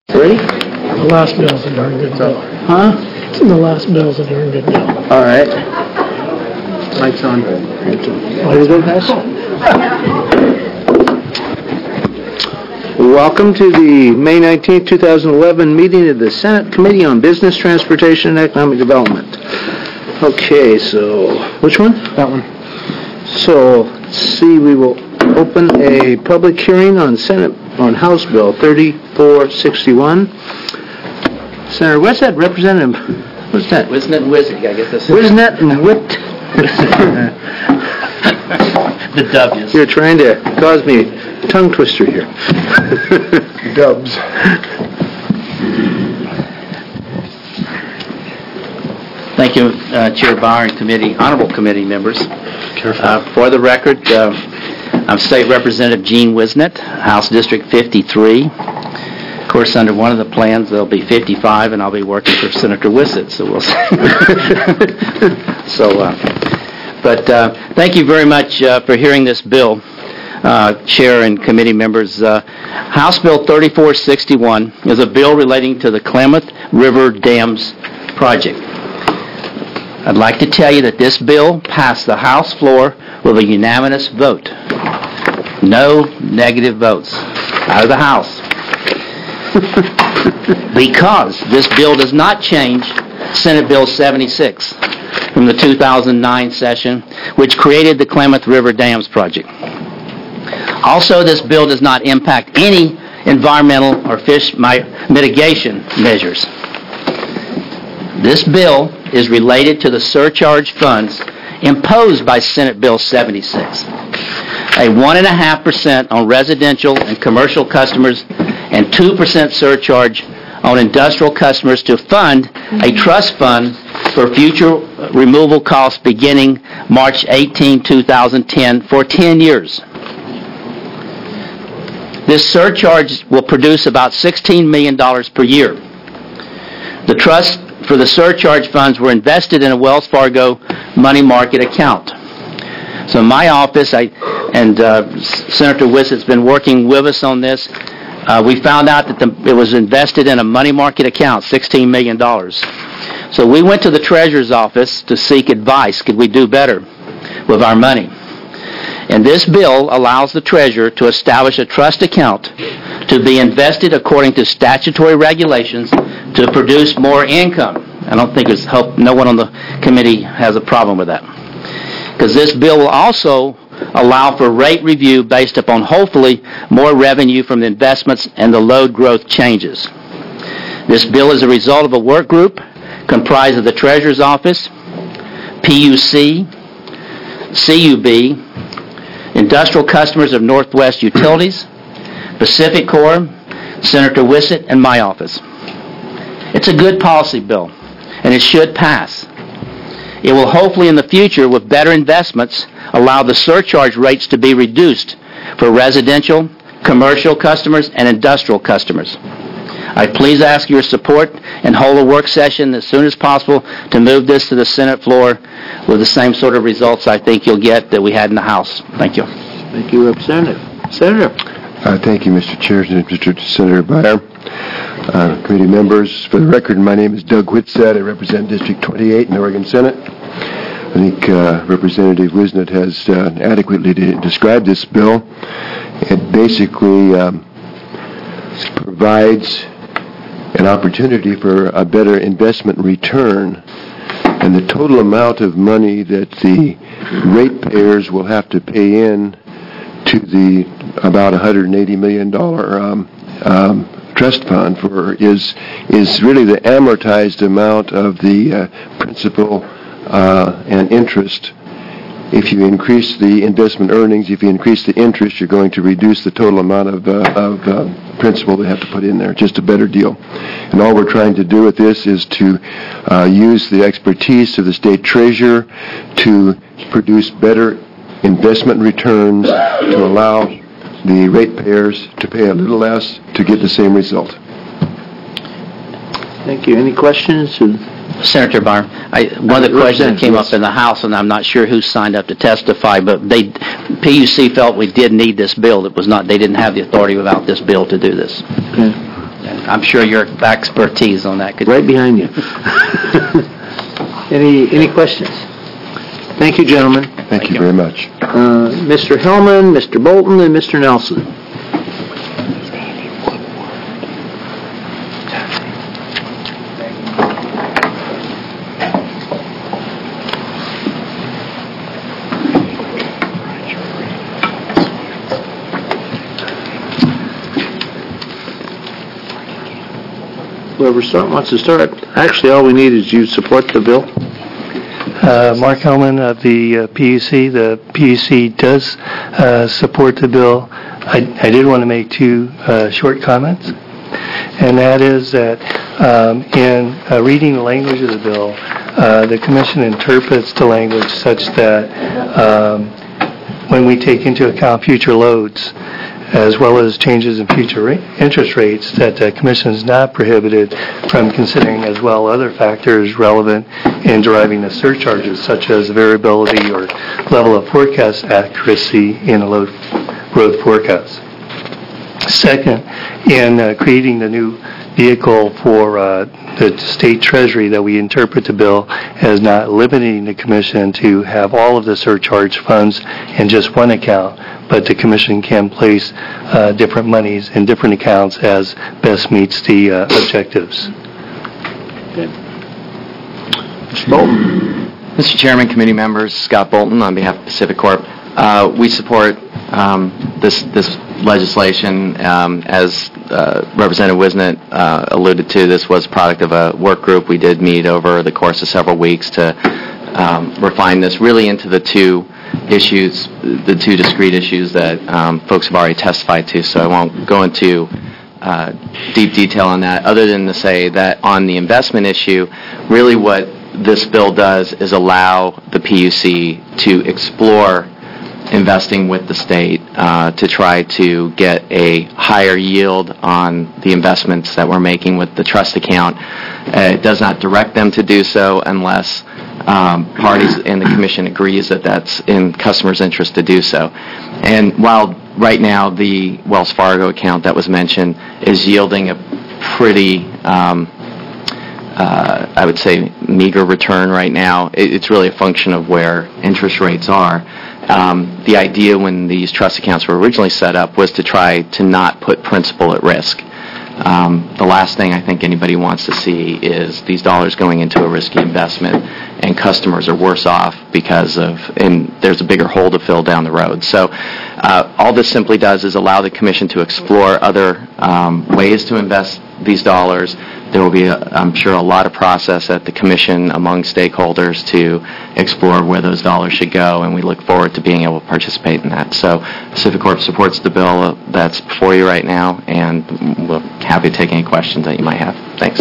Ready? The last bill's a darn good bill. Huh? The last bill's a darn good bill. All right. Mike's on. Thank you. Ready to go, guys? Welcome to the May 19th, 2011 meeting of the Senate Committee on Business, Transportation, and Economic Development. Okay, so which one? That one. So, let's see, we will open a public hearing on House Bill 3461. Senator, what's that, Representative? What's that? Wisnet and Wizard, you gotta get this. Wisnet and Whipped. The W's. You're trying to cause me a tongue twister here. Dubs. Thank you, Chair Bauer and committee, honorable committee members. For the record, I'm State Representative Gene Wisnet, House District 53. Of course, under one of the plans, there'll be 55, and I'll be working for Senator Wissett, so we'll see. Thank you very much for hearing this bill, Chair and committee members. House Bill 3461 is a bill relating to the Klamath River Dams project. I'd like to tell you that this bill passed the House floor with a unanimous vote. No negative votes out of the House. Because this bill does not change Senate Bill 76 from the 2009 session, which created the Klamath River Dams project. Also, this bill does not impact any environmental or fish mitigation measures. This bill is related to the surcharge funds imposed by Senate Bill 76, a 1.5% on residential and commercial customers and 2% surcharge on industrial customers to fund a trust fund for future removal costs beginning March 18, 2010 for 10 years. This surcharge will produce about $16 million per year. The trust for the surcharge funds were invested in a Wells Fargo money market account. So my office, Senator Wissett's been working with us on this. We found out that it was invested in a money market account, $16 million. So we went to the Treasurer's office to seek advice. Could we do better with our money? And this bill allows the Treasurer to establish a trust account to be invested according to statutory regulations to produce more income. I don't think no one on the committee has a problem with that. Because this bill will also allow for rate review based upon hopefully more revenue from the investments and the load growth changes. This bill is a result of a work group comprised of the Treasurer's Office, PUC, CUB, Industrial Customers of Northwest Utilities, Pacific Corp, Senator Wissett, and my office. It's a good policy bill, and it should pass. It will hopefully in the future, with better investments, allow the surcharge rates to be reduced for residential, commercial customers, and industrial customers. I please ask your support and hold a work session as soon as possible to move this to the Senate floor with the same sort of results I think you'll get that we had in the House. Thank you. Thank you, Representative. Senator. Thank you, Mr. Chair, Mr. Senator Byer. Committee members, for the record, my name is Doug Whitsett. I represent District 28 in the Oregon Senate. I think Representative Wisnet has adequately described this bill. It basically provides an opportunity for a better investment return, and the total amount of money that the ratepayers will have to pay in to the about $180 million trust fund is really the amortized amount of the principal and interest. If you increase the investment earnings, if you increase the interest, you're going to reduce the total amount of principal they have to put in there. Just a better deal. And all we're trying to do with this is to use the expertise of the state treasurer to produce better investment returns to allow the ratepayers to pay a little less to get the same result. Thank you. Any questions? Senator Barr, one of the questions that came up in the House, and I'm not sure who signed up to testify, but PUC felt we did need this bill. They didn't have the authority without this bill to do this. Okay. I'm sure your expertise on that could... Right behind you. Any questions? Thank you, gentlemen. Thank you very much. Mr. Hellman, Mr. Bolton, and Mr. Nelson. Whoever wants to start. Actually, all we need is you support the bill. Mark Hellman of the PUC. The PUC does support the bill. I did want to make two short comments, and that is that in reading the language of the bill, the Commission interprets the language such that when we take into account future loads, as well as changes in future interest rates, that the Commission is not prohibited from considering as well other factors relevant in deriving the surcharges, such as variability or level of forecast accuracy in a load growth forecast. Second, in creating the new vehicle for the state treasury, that we interpret the bill as not limiting the Commission to have all of the surcharge funds in just one account, but the Commission can place different monies in different accounts as best meets the objectives. Mr. Bolton. Mr. Chairman, committee members, Scott Bolton on behalf of Pacific Corp. We support this legislation. As Representative Wisnett alluded to, this was product of a work group. We did meet over the course of several weeks to refine this really into the two issues, the two discrete issues that folks have already testified to, so I won't go into deep detail on that, other than to say that on the investment issue, really what this bill does is allow the PUC to explore investing with the state to try to get a higher yield on the investments that we're making with the trust account. It does not direct them to do so unless parties in the Commission agrees that that's in customers' interest to do so. And while right now the Wells Fargo account that was mentioned is yielding a pretty, I would say, meager return right now, it's really a function of where interest rates are. The idea when these trust accounts were originally set up was to try to not put principal at risk. The last thing I think anybody wants to see is these dollars going into a risky investment and customers are worse off and there's a bigger hole to fill down the road. So all this simply does is allow the Commission to explore other ways to invest these dollars. There will be, I'm sure, a lot of process at the Commission among stakeholders to explore where those dollars should go, and we look forward to being able to participate in that. So Pacific Corp supports the bill that's before you right now, and we're happy to take any questions that you might have. Thanks.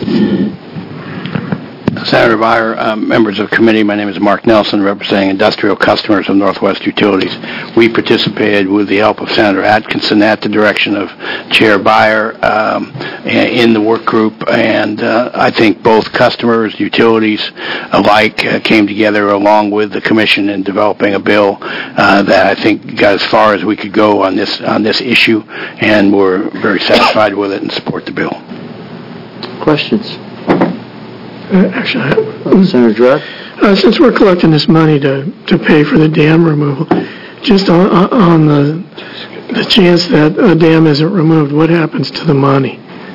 Senator Byer, members of committee, my name is Mark Nelson, representing industrial customers of Northwest Utilities. We participated with the help of Senator Atkinson at the direction of Chair Byer in the work group, and I think both customers, utilities alike came together along with the Commission in developing a bill that I think got as far as we could go on this issue, and we're very satisfied with it and support the bill. Questions? Actually, Senator Gerard? since we're collecting this money to pay for the dam removal, just on the chance that a dam isn't removed, what happens to the money?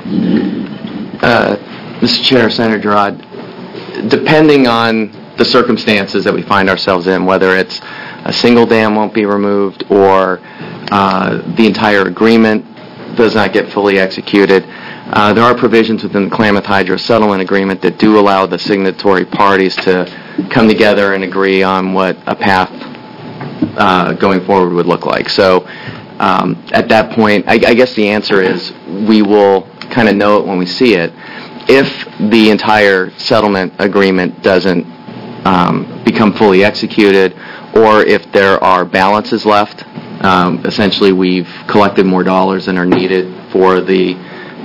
Mr. Chair, Senator Gerard, depending on the circumstances that we find ourselves in, whether it's a single dam won't be removed or the entire agreement does not get fully executed, there are provisions within the Klamath Hydro Settlement Agreement that do allow the signatory parties to come together and agree on what a path going forward would look like. So at that point, I guess the answer is we will kind of know it when we see it. If the entire settlement agreement doesn't become fully executed, or if there are balances left, essentially we've collected more dollars than are needed for the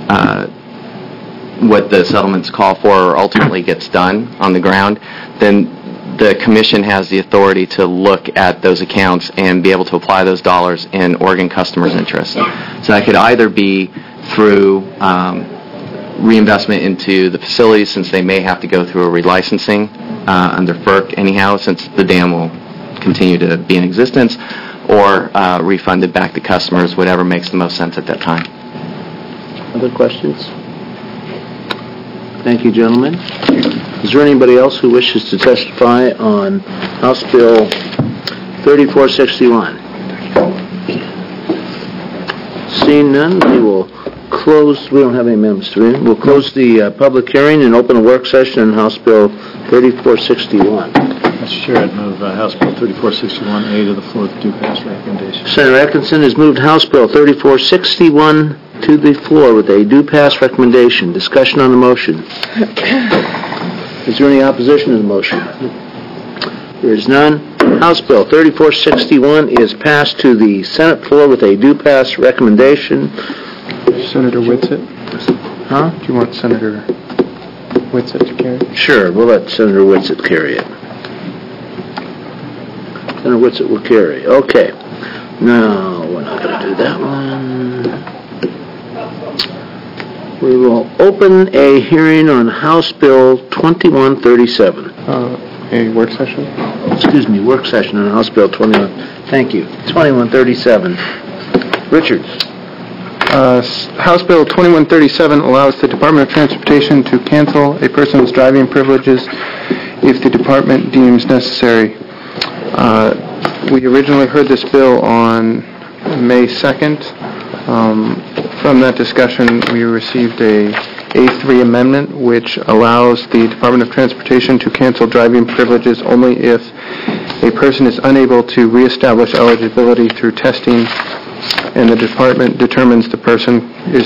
what the settlements call for or ultimately gets done on the ground, then the Commission has the authority to look at those accounts and be able to apply those dollars in Oregon customers' interest. So that could either be through reinvestment into the facilities, since they may have to go through a relicensing under FERC anyhow, since the dam will continue to be in existence, or refunded back to customers, whatever makes the most sense at that time. Other questions? Thank you, gentlemen. Is there anybody else who wishes to testify on House Bill 3461? Seeing none, we will close. We don't have any amendments to read. We'll close the public hearing and open a work session on House Bill 3461. Mr. Chair, I'd move House Bill 3461A to the floor with due pass recommendation. Senator Atkinson has moved House Bill 3461 to the floor with a due pass recommendation. Discussion on the motion. Is there any opposition to the motion? There is none. House Bill 3461 is passed to the Senate floor with a due pass recommendation. Senator Whitsitt? Huh? Do you want Senator Whitsitt to carry? Sure, we'll let Senator Whitsitt carry it. Senator Whitsitt will carry. Okay. No, we're not going to do that one. We will open a hearing on House Bill 2137. A work session? Excuse me, work session on House Bill 21. Thank you. 2137. Richards. House Bill 2137 allows the Department of Transportation to cancel a person's driving privileges if the department deems necessary. We originally heard this bill on May 2nd. From that discussion, we received a A3 amendment, which allows the Department of Transportation to cancel driving privileges only if a person is unable to reestablish eligibility through testing, and the department determines the person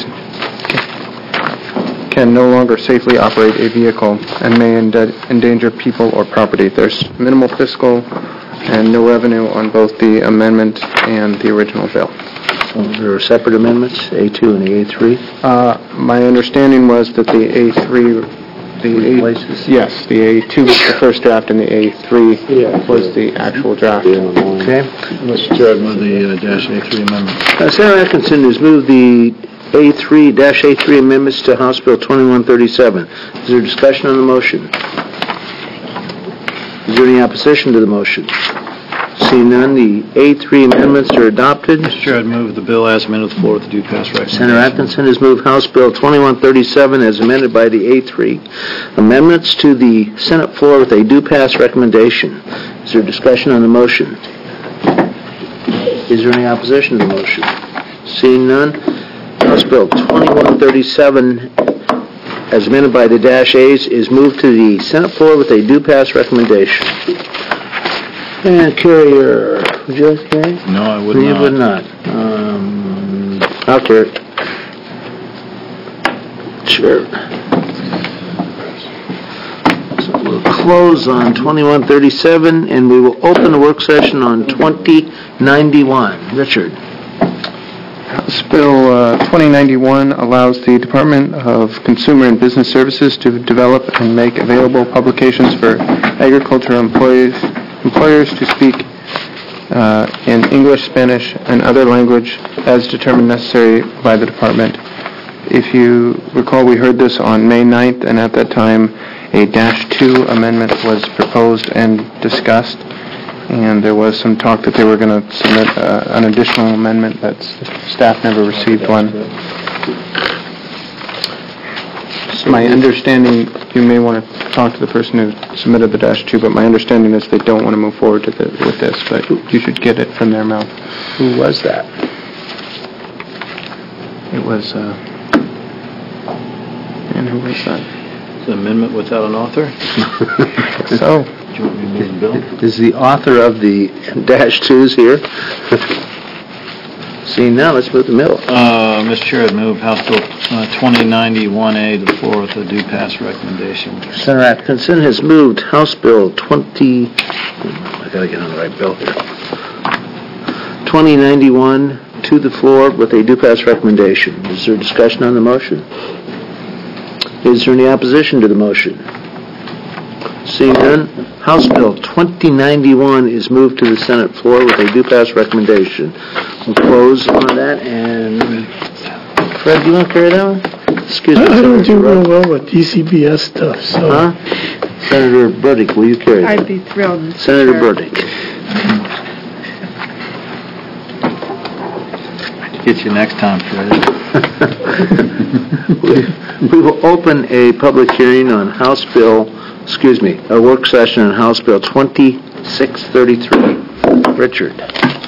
can no longer safely operate a vehicle and may endanger people or property. There's minimal fiscal and no revenue on both the amendment and the original bill. There are separate amendments, A2 and the A3? My understanding was that the A3... Yes, the A2 was the first draft and the A3 was the actual draft. Okay. Mr. Chair, I'd move the -A3 amendment. Senator Atkinson has moved the A3 amendments to House Bill 2137. Is there discussion on the motion? Is there any opposition to the motion? Seeing none, the A3 amendments are adopted. Mr. Chair, I'd move the bill as amended to the floor with the due pass recommendation. Senator Atkinson has moved House Bill 2137 as amended by the A3 amendments to the Senate floor with a due pass recommendation. Is there discussion on the motion? Is there any opposition to the motion? Seeing none, House Bill 2137 as amended by the -A's is moved to the Senate floor with a due pass recommendation. And Carrier, would you like to carry? No, I would You not. would not. I'll carry it. Sure. So we'll close on 2137, and we will open the work session on 2091. Richard. House Bill 2091 allows the Department of Consumer and Business Services to develop and make available publications for agricultural employers to speak in English, Spanish, and other language as determined necessary by the department. If you recall, we heard this on May 9th, and at that time a -2 amendment was proposed and discussed, and there was some talk that they were going to submit an additional amendment, but staff never received one. My understanding, you may want to talk to the person who submitted the -2, but my understanding is they don't want to move forward with this, but you should get it from their mouth. Who was that? It was, and who was that? It's an amendment without an author? So, Do you want me to move the bill? Is the author of the -2s here? See, now let's move the middle. Mr. Chair, I'd move House Bill 2091A to the floor with a due pass recommendation. Senator Atkinson has moved House Bill 20... I got to get on the right bill here. 2091 to the floor with a due pass recommendation. Is there discussion on the motion? Is there any opposition to the motion? Seeing none, House Bill 2091 is moved to the Senate floor with a due pass recommendation. We'll close on that and Fred, do you want to carry that one? Excuse me. I don't do Senator real Burdick. well with DCBS stuff, so... Huh? Senator Burdick, will you carry that? I'd be thrilled, Mr. Senator Chair. Burdick. Get you next time, Fred. We will open a public hearing on House Bill, a work session on House Bill 2633. Richard.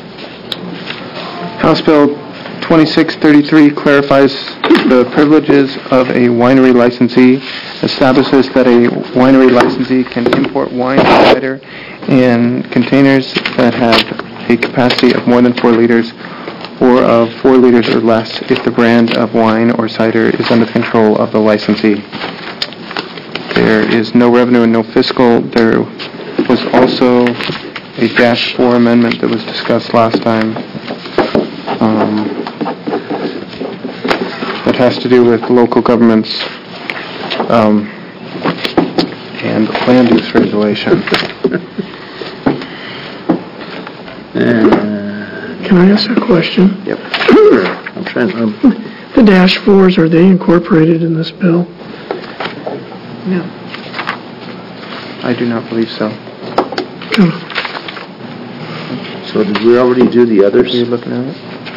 House Bill 2633 clarifies the privileges of a winery licensee, establishes that a winery licensee can import wine and cider in containers that have a capacity of more than 4 liters or of 4 liters or less if the brand of wine or cider is under the control of the licensee. There is no revenue and no fiscal. There was also a -4 amendment that was discussed last time that has to do with local governments and land use regulation. Can I ask a question? Yep. I'm trying to... The -4s, are they incorporated in this bill? No. I do not believe so. So did we already do the others? Are you looking at it?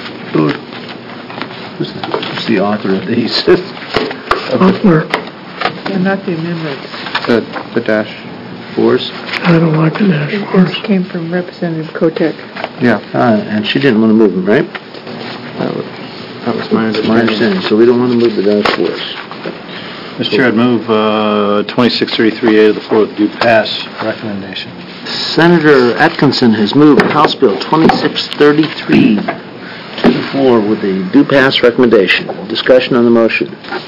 Who's the author of these? Hoffler. Yeah, not the amendments. The -4s? I don't like the -4s. This came from Representative Kotek. Yeah, And she didn't want to move them, right? that was my That's my understanding. So we don't want to move the -4s. Mr. Chair, I'd move 2633A to the floor with due pass recommendation. Senator Atkinson has moved House Bill 2633 to the floor with a due pass recommendation. Discussion on the motion.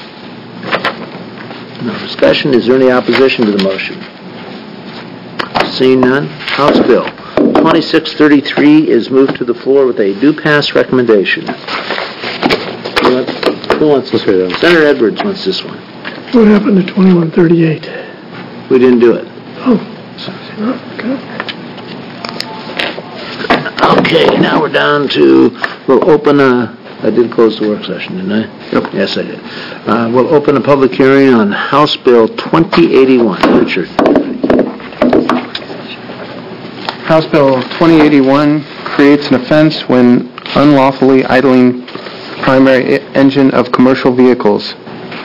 No discussion. Is there any opposition to the motion? Seeing none, House Bill 2633 is moved to the floor with a due pass recommendation. Who wants this one? Senator Edwards wants this one. What happened to 2138? We didn't do it. Oh, okay. Okay, now we're down to, we'll open I did close the work session, didn't I? Yep. Yes, I did. We'll open a public hearing on House Bill 2081. Richard. House Bill 2081 creates an offense when unlawfully idling primary engine of commercial vehicles.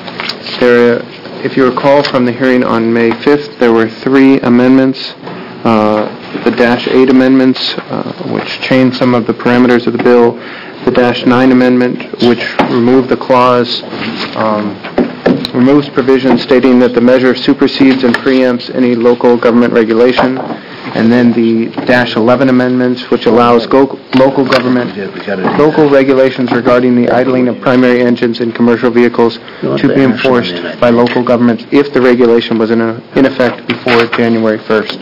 If you recall from the hearing on May 5th, there were 3 amendments. The -8 amendments, which changed some of the parameters of the bill. The -9 amendment, which removed the clause, removes provisions stating that the measure supersedes and preempts any local government regulation. And then the -11 amendments, which allows local regulations regarding the idling of primary engines in commercial vehicles to be enforced by local governments if the regulation was in effect before January 1st.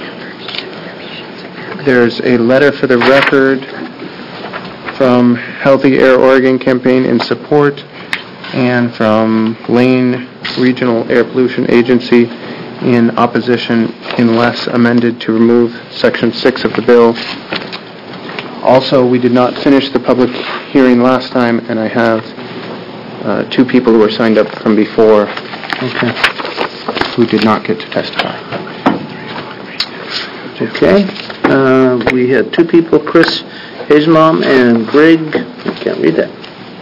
There's a letter for the record from Healthy Air Oregon campaign in support and from Lane Regional Air Pollution Agency in opposition unless amended to remove Section 6 of the bill. Also, we did not finish the public hearing last time, and I have 2 people who were signed up from before who did not get to testify. Okay. We had 2 people, Chris Hazelbaum and Greg, I can't read that.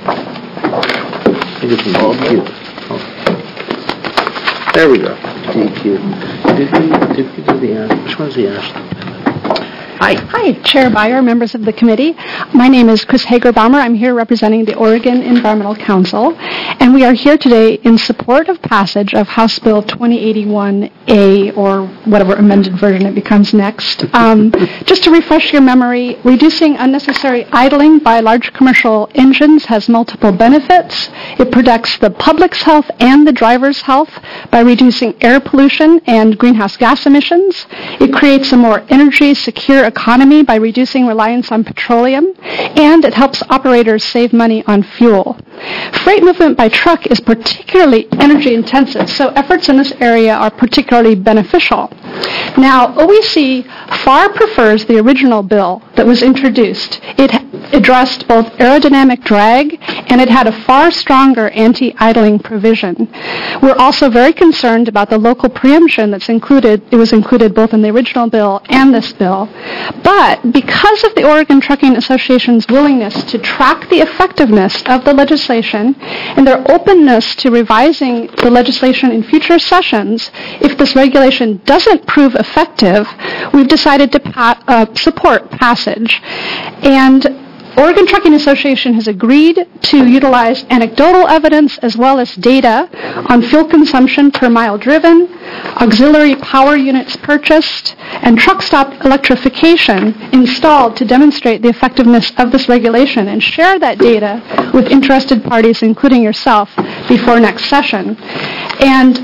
I think it's DQ. Oh. There we go. DQ. Did we do the which one's the Ashland? Hi. Hi, Chair Byer, members of the committee. My name is Chris Hagerbaumer. I'm here representing the Oregon Environmental Council, and we are here today in support of passage of House Bill 2081A, or whatever amended version it becomes next. Just to refresh your memory, reducing unnecessary idling by large commercial engines has multiple benefits. It protects the public's health and the driver's health by reducing air pollution and greenhouse gas emissions. It creates a more energy-secure economy by reducing reliance on petroleum, and it helps operators save money on fuel. Freight movement by truck is particularly energy intensive, so efforts in this area are particularly beneficial. Now, OEC far prefers the original bill that was introduced. It addressed both aerodynamic drag and it had a far stronger anti-idling provision. We're also very concerned about the local preemption that's included. It was included both in the original bill and this bill. But because of the Oregon Trucking Association's willingness to track the effectiveness of the legislation and their openness to revising the legislation in future sessions, if this regulation doesn't prove effective, we've decided to support passage. And Oregon Trucking Association has agreed to utilize anecdotal evidence as well as data on fuel consumption per mile driven, auxiliary power units purchased, and truck stop electrification installed to demonstrate the effectiveness of this regulation and share that data with interested parties, including yourself, before next session. And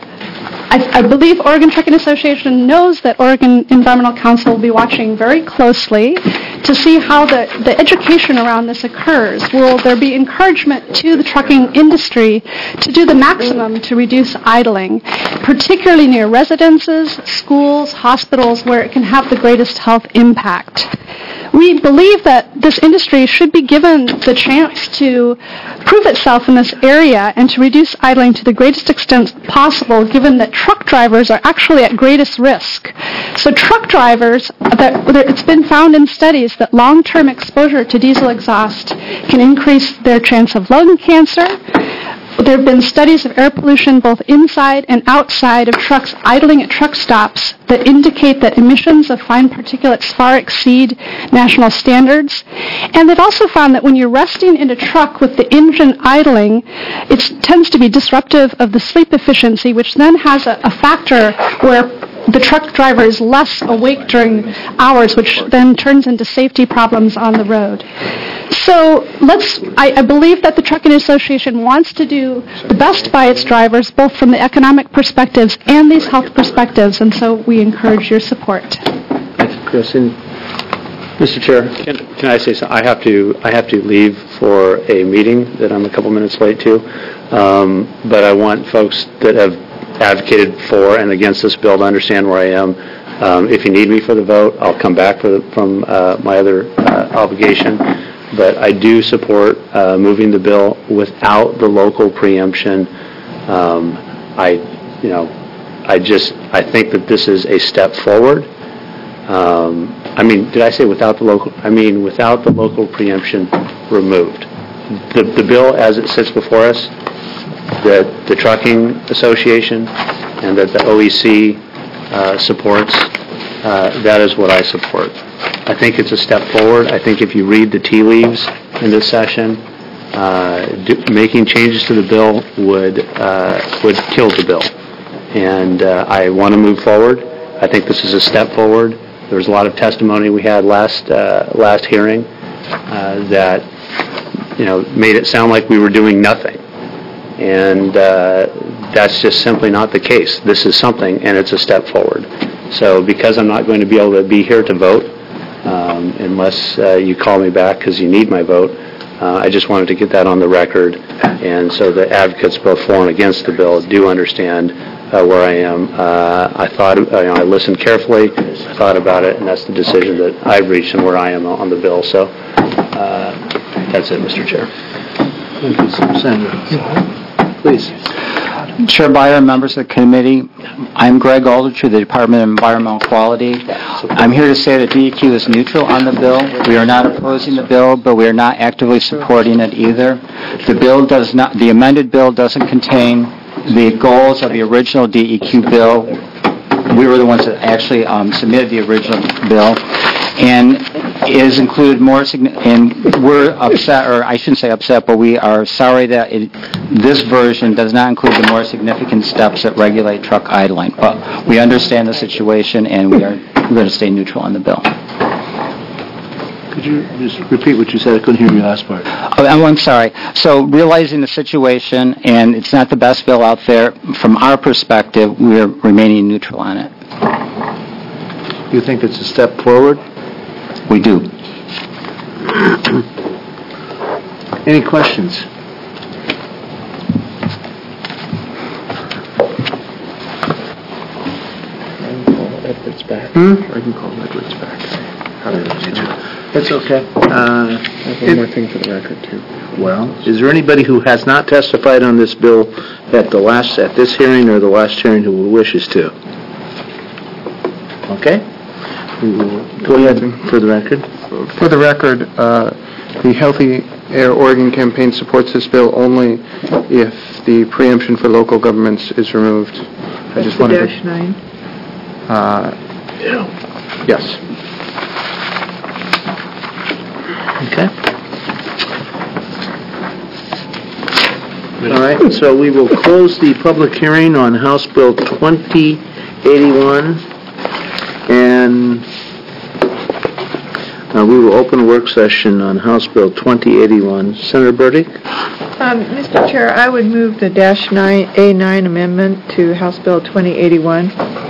I believe Oregon Trucking Association knows that Oregon Environmental Council will be watching very closely to see how the education around this occurs. Will there be encouragement to the trucking industry to do the maximum to reduce idling, particularly near residences, schools, hospitals, where it can have the greatest health impact? We believe that this industry should be given the chance to prove itself in this area and to reduce idling to the greatest extent possible, given that truck drivers are actually at greatest risk. So truck drivers, it's been found in studies that long-term exposure to diesel exhaust can increase their chance of lung cancer. There have been studies of air pollution both inside and outside of trucks idling at truck stops that indicate that emissions of fine particulates far exceed national standards. And they've also found that when you're resting in a truck with the engine idling, it tends to be disruptive of the sleep efficiency, which then has a factor where the truck driver is less awake during hours, which then turns into safety problems on the road. So I believe that the Trucking Association wants to do the best by its drivers, both from the economic perspectives and these health perspectives, and so we encourage your support. Chris, Mr. Chair, can I say something? I have to leave for a meeting that I'm a couple minutes late to, but I want folks that have advocated for and against this bill to understand where I am. If you need me for the vote, I'll come back from my other obligation. But I do support moving the bill without the local preemption. I think that this is a step forward. Did I say without the local? Without the local preemption removed. The bill as it sits before us, that the Trucking Association and that the OEC supports, that is what I support. I think it's a step forward. I think if you read the tea leaves in this session, making changes to the bill would kill the bill. And I want to move forward. I think this is a step forward. There was a lot of testimony we had last hearing that made it sound like we were doing nothing. And that's just simply not the case. This is something, and it's a step forward. So because I'm not going to be able to be here to vote, unless you call me back because you need my vote, I just wanted to get that on the record. And so the advocates both for and against the bill do understand where I am. I listened carefully, I thought about it, and that's the decision that I've reached and where I am on the bill. So that's it, Mr. Chair. Thank you, Senator. Please. Chair Byer, members of the committee, I'm Greg Aldertree, the Department of Environmental Quality. I'm here to say that DEQ is neutral on the bill. We are not opposing the bill, but we are not actively supporting it either. The amended bill doesn't contain the goals of the original DEQ bill. We were the ones that actually submitted the original bill, and is included more and we're upset, or I shouldn't say upset, but we are sorry that this version does not include the more significant steps that regulate truck idling. But we understand the situation, and we're going to stay neutral on the bill. Could you just repeat what you said? I couldn't hear your last part. Oh, I'm sorry. So realizing the situation, and it's not the best bill out there, from our perspective, we're remaining neutral on it. You think it's a step forward? We do. Any questions? I can call Edwards back. It's okay. I have one more thing for the record, too. Well, is there anybody who has not testified on this bill at this hearing or the last hearing who wishes to? Okay. Go ahead for the record. For the record, the Healthy Air Oregon campaign supports this bill only if the preemption for local governments is removed. I just wanted to... -9. Yes. Okay. All right, so we will close the public hearing on House Bill 2081, and we will open a work session on House Bill 2081. Senator Burdick? Mr. Chair, I would move the -A9 amendment to House Bill 2081.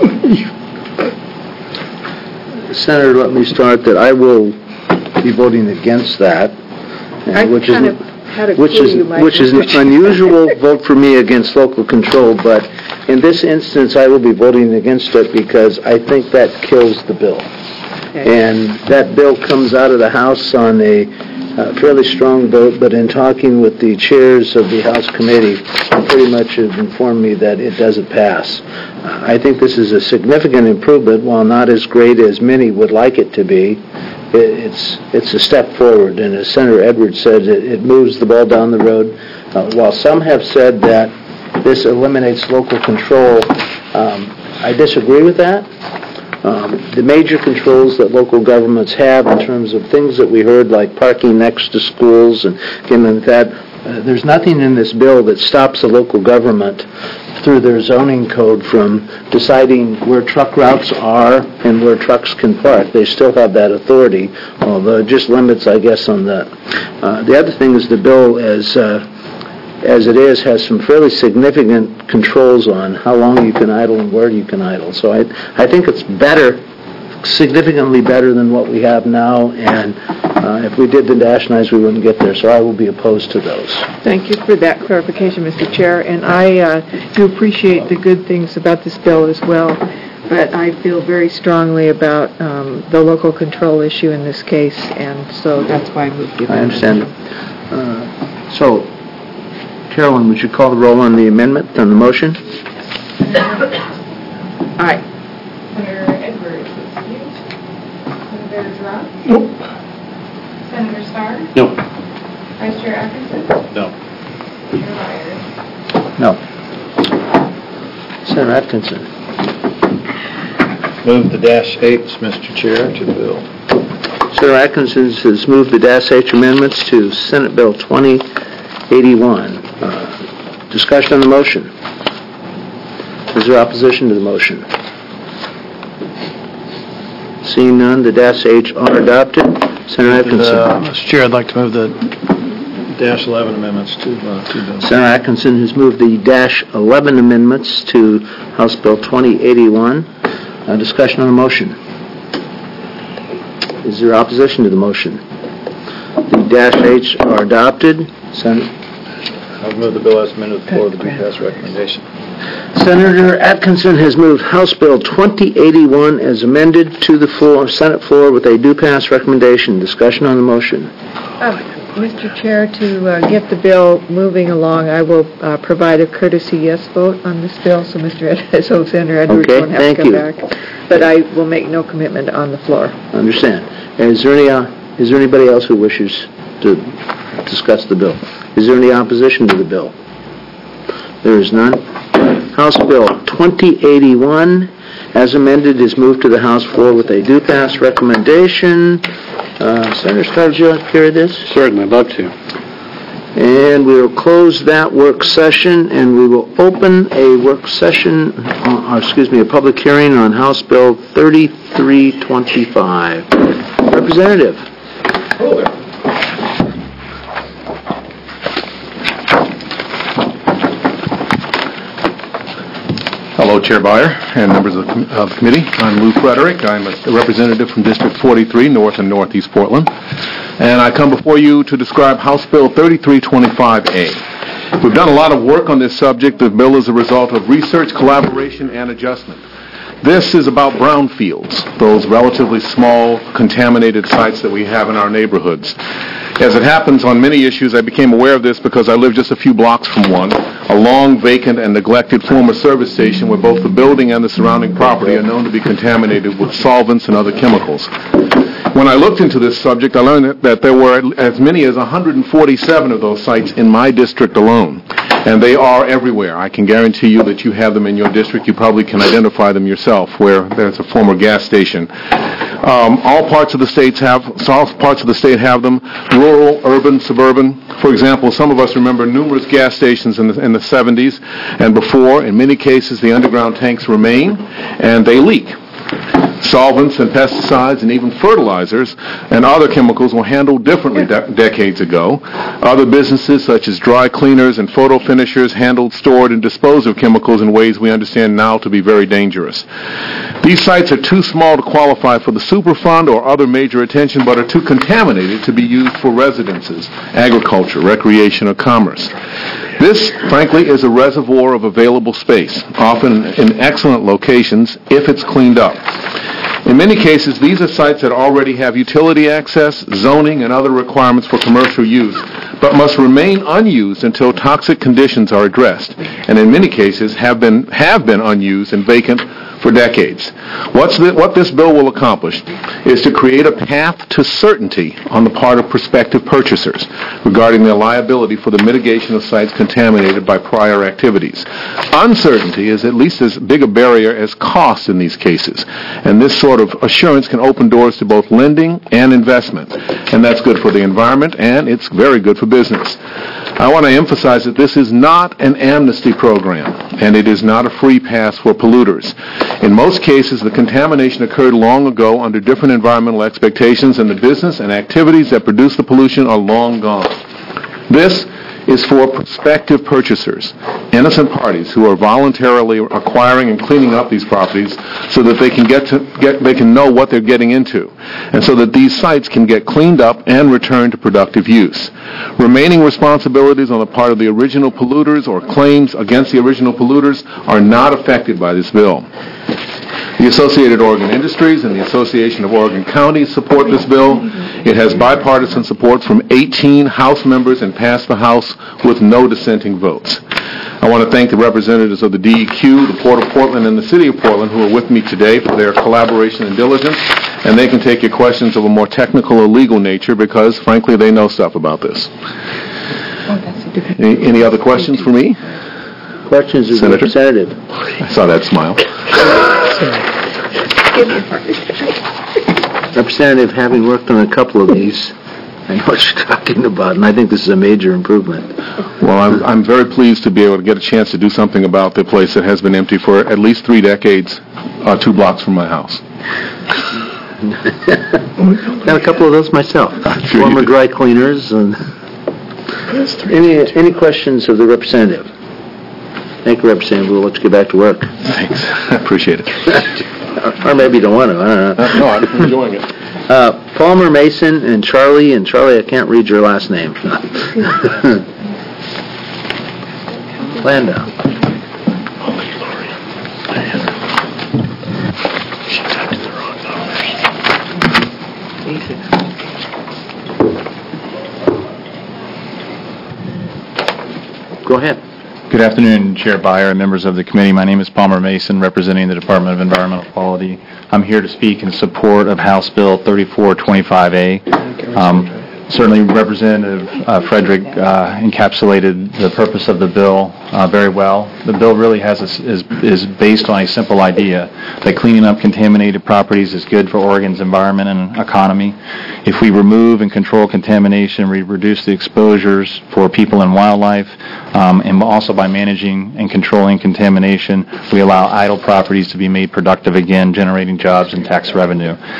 Senator, let me start that I will be voting against that, which is an unusual vote for me against local control, but in this instance I will be voting against it because I think that kills the bill. And that bill comes out of the House on a fairly strong vote, but in talking with the chairs of the House committee, pretty much have informed me that it doesn't pass. I think this is a significant improvement, while not as great as many would like it to be. It's a step forward, and as Senator Edwards said, it moves the ball down the road. While some have said that this eliminates local control, I disagree with that. The major controls that local governments have in terms of things that we heard, like parking next to schools and things like that, there's nothing in this bill that stops a local government through their zoning code from deciding where truck routes are and where trucks can park. They still have that authority, although it just limits, I guess, on that. The other thing is the bill, as it is, has some fairly significant controls on how long you can idle and where you can idle. So I think it's better, significantly better than what we have now, and if we did the -9s, we wouldn't get there, so I will be opposed to those. Thank you for that clarification, Mr. Chair, and I do appreciate the good things about this bill as well, but I feel very strongly about the local control issue in this case, and so that's why I moved the amendment. I understand. So, Carolyn, would you call the roll on the amendment, on the motion? Aye. Senator Edwards, excused. Senator Drumm? Nope. Senator Starr? No. Vice Chair Atkinson? No. Chair Byers? No. Senator Atkinson. Move the -8s, Mr. Chair, to the bill. Senator Atkinson has moved the -H amendments to Senate Bill 2081. Discussion on the motion. Is there opposition to the motion? Seeing none, the -H are adopted. Senator Atkinson. Mr. Chair, I'd like to move the -11 amendments to bill. Senator Atkinson has moved the -11 amendments to House Bill 2081. Discussion on the motion. Is there opposition to the motion? The -H are adopted. I've moved the bill as amended for the pass recommendation. Senator Atkinson has moved House Bill 2081 as amended to the Senate floor with a due pass recommendation. Discussion on the motion. Mr. Chair, to get the bill moving along, I will provide a courtesy yes vote on this bill, so Senator Edwards won't have to come back. But I will make no commitment on the floor. I understand. Is there anybody else who wishes to discuss the bill? Is there any opposition to the bill? There is none. House Bill 2081, as amended, is moved to the House floor with a due pass recommendation. Senator Starr, would you like to carry this? Certainly, I'd love to. And we will close that work session, and we will open a work session, a public hearing on House Bill 3325. Representative. Hello there. Hello, Chair Byer and members of the committee. I'm Lou Frederick. I'm a representative from District 43, North and Northeast Portland. And I come before you to describe House Bill 3325A. We've done a lot of work on this subject. The bill is a result of research, collaboration, and adjustment. This is about brownfields, those relatively small contaminated sites that we have in our neighborhoods. As it happens on many issues, I became aware of this because I live just a few blocks from one, a long vacant and neglected former service station where both the building and the surrounding property are known to be contaminated with solvents and other chemicals. When I looked into this subject, I learned that there were as many as 147 of those sites in my district alone. And they are everywhere. I can guarantee you that you have them in your district. You probably can identify them yourself, where there's a former gas station. All parts of the state have them. Rural, urban, suburban. For example, some of us remember numerous gas stations in the 70s and before. In many cases, the underground tanks remain, and they leak. Solvents and pesticides and even fertilizers and other chemicals were handled differently decades ago. Other businesses such as dry cleaners and photo finishers handled, stored, and disposed of chemicals in ways we understand now to be very dangerous. These sites are too small to qualify for the Superfund or other major attention, but are too contaminated to be used for residences, agriculture, recreation, or commerce. This, frankly, is a reservoir of available space, often in excellent locations, if it's cleaned up. In many cases, these are sites that already have utility access, zoning, and other requirements for commercial use, but must remain unused until toxic conditions are addressed, and in many cases have been unused and vacant for decades. What this bill will accomplish is to create a path to certainty on the part of prospective purchasers regarding their liability for the mitigation of sites contaminated by prior activities. Uncertainty is at least as big a barrier as cost in these cases, and this sort of assurance can open doors to both lending and investment, and that's good for the environment, and it's very good for business. I want to emphasize that this is not an amnesty program, and it is not a free pass for polluters. In most cases, the contamination occurred long ago under different environmental expectations, and the business and activities that produce the pollution are long gone. This is for prospective purchasers, innocent parties who are voluntarily acquiring and cleaning up these properties so that they can know what they're getting into, and so that these sites can get cleaned up and returned to productive use. Remaining responsibilities on the part of the original polluters or claims against the original polluters are not affected by this bill. The Associated Oregon Industries and the Association of Oregon Counties support this bill. It has bipartisan support from 18 House members and passed the House with no dissenting votes. I want to thank the representatives of the DEQ, the Port of Portland, and the City of Portland who are with me today for their collaboration and diligence, and they can take your questions of a more technical or legal nature because, frankly, they know stuff about this. Any other questions for me? Questions of the representative. I saw that smile. Representative, having worked on a couple of these, I know what you're talking about, and I think this is a major improvement. Well, I'm very pleased to be able to get a chance to do something about the place that has been empty for at least 3 decades, 2 blocks from my house. Got a couple of those myself. Former dry cleaners. And any questions of the representative? Thank you, Representative. We'll let you get back to work. Thanks. I appreciate it. Or maybe you don't want to. I don't know. No, I'm enjoying it. Palmer, Mason, and Charlie, I can't read your last name. Landau. Go ahead. Good afternoon, Chair Byer and members of the committee. My name is Palmer Mason, representing the Department of Environmental Quality. I'm here to speak in support of House Bill 3425A. Certainly, Representative Frederick encapsulated the purpose of the bill very well. The bill really is based on a simple idea that cleaning up contaminated properties is good for Oregon's environment and economy. If we remove and control contamination, we reduce the exposures for people and wildlife, and also by managing and controlling contamination, we allow idle properties to be made productive again, generating jobs and tax revenue.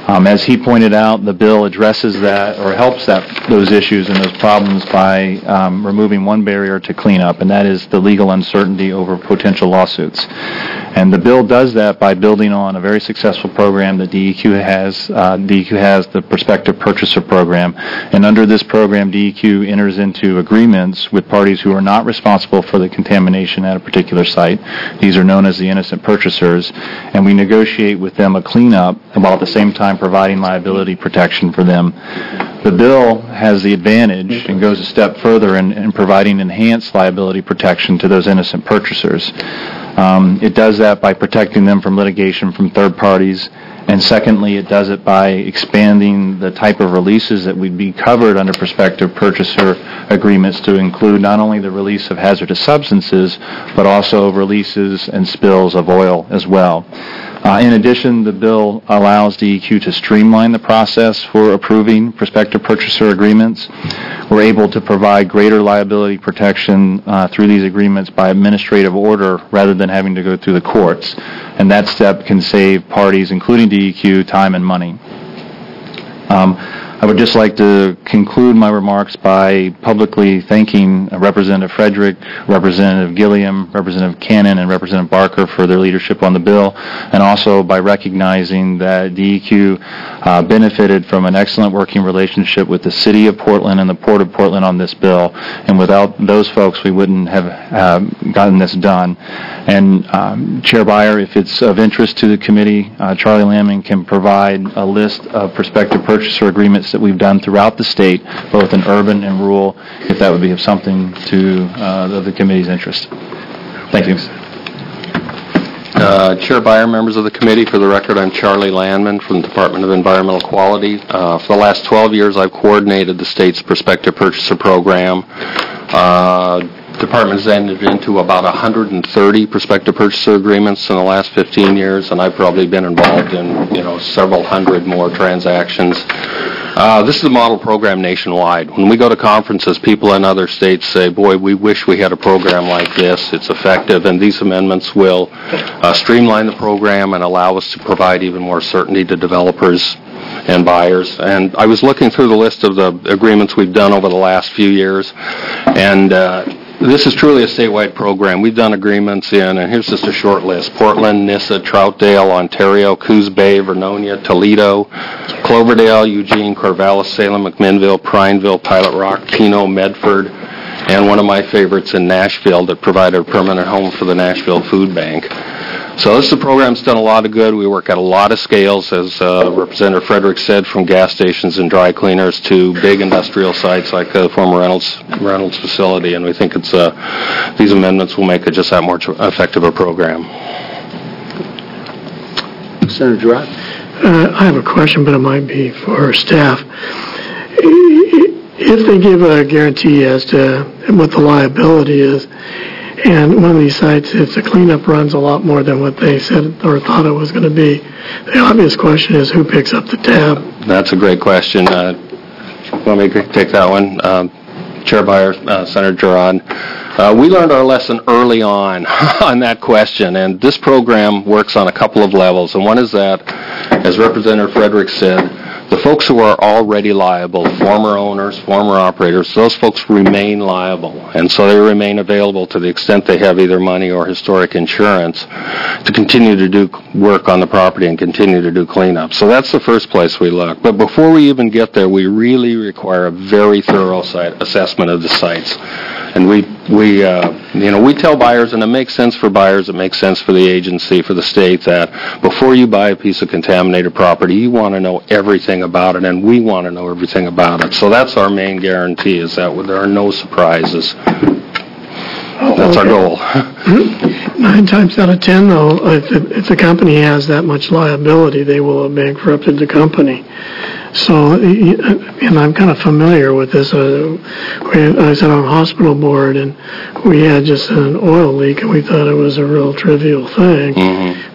As he pointed out, the bill addresses that or helps those issues and those problems by removing one barrier to cleanup, and that is the legal uncertainty over potential lawsuits. And the bill does that by building on a very successful program that DEQ has. DEQ has the Prospective Purchaser Program, and under this program, DEQ enters into agreements with parties who are not responsible for the contamination at a particular site. These are known as the innocent purchasers, and we negotiate with them a cleanup while at the same time providing liability protection for them. The bill has the advantage and goes a step further in providing enhanced liability protection to those innocent purchasers. It does that by protecting them from litigation from third parties, and secondly, it does it by expanding the type of releases that would be covered under prospective purchaser agreements to include not only the release of hazardous substances, but also releases and spills of oil as well. In addition, the bill allows DEQ to streamline the process for approving prospective purchaser agreements. We're able to provide greater liability protection through these agreements by administrative order rather than having to go through the courts. And that step can save parties, including DEQ, time and money. I would just like to conclude my remarks by publicly thanking Representative Frederick, Representative Gilliam, Representative Cannon, and Representative Barker for their leadership on the bill, and also by recognizing that DEQ benefited from an excellent working relationship with the City of Portland and the Port of Portland on this bill, and without those folks, we wouldn't have gotten this done. And Chair Beyer, if it's of interest to the committee, Charlie Lamming can provide a list of prospective purchaser agreements that we've done throughout the state, both in urban and rural, if that would be of something to the committee's interest. Thank you. Chair Beyer, members of the committee, for the record, I'm Charlie Landman from the Department of Environmental Quality. For the last 12 years, I've coordinated the state's prospective purchaser program. Department has entered into about 130 prospective purchaser agreements in the last 15 years, and I've probably been involved in, several hundred more transactions. This is a model program nationwide. When we go to conferences, people in other states say, boy, we wish we had a program like this. It's effective, and these amendments will streamline the program and allow us to provide even more certainty to developers and buyers. And I was looking through the list of the agreements we've done over the last few years, and this is truly a statewide program. We've done agreements in, and here's just a short list: Portland, Nissa, Troutdale, Ontario, Coos Bay, Vernonia, Toledo, Cloverdale, Eugene, Corvallis, Salem, McMinnville, Prineville, Pilot Rock, Keno, Medford, and one of my favorites in Nashville that provided a permanent home for the Nashville Food Bank. So this program's done a lot of good. We work at a lot of scales, as Representative Frederick said, from gas stations and dry cleaners to big industrial sites like the former Reynolds facility, and we think it's these amendments will make it just that more effective a program. Senator Girard? I have a question, but it might be for staff. If they give a guarantee as to what the liability is, and one of these sites, if the cleanup runs a lot more than what they said or thought it was going to be, the obvious question is who picks up the tab? That's a great question. Want me to take that one? Chair Beyer, Senator Girard. We learned our lesson early on that question, and this program works on a couple of levels. And one is that, as Representative Frederick said, the folks who are already liable, former owners, former operators, those folks remain liable. And so they remain available to the extent they have either money or historic insurance to continue to do work on the property and continue to do cleanup. So that's the first place we look. But before we even get there, we really require a very thorough site assessment of the sites. And we tell buyers, and it makes sense for buyers, it makes sense for the agency, for the state, that before you buy a piece of contaminated property, you want to know everything about it, and we want to know everything about it. So that's our main guarantee, is that there are no surprises. That's our goal. 9 times out of 10, though, if the company has that much liability, they will have bankrupted the company. So, and I'm kind of familiar with this. I sat on a hospital board, and we had just an oil leak, and we thought it was a real trivial thing. Mm-hmm.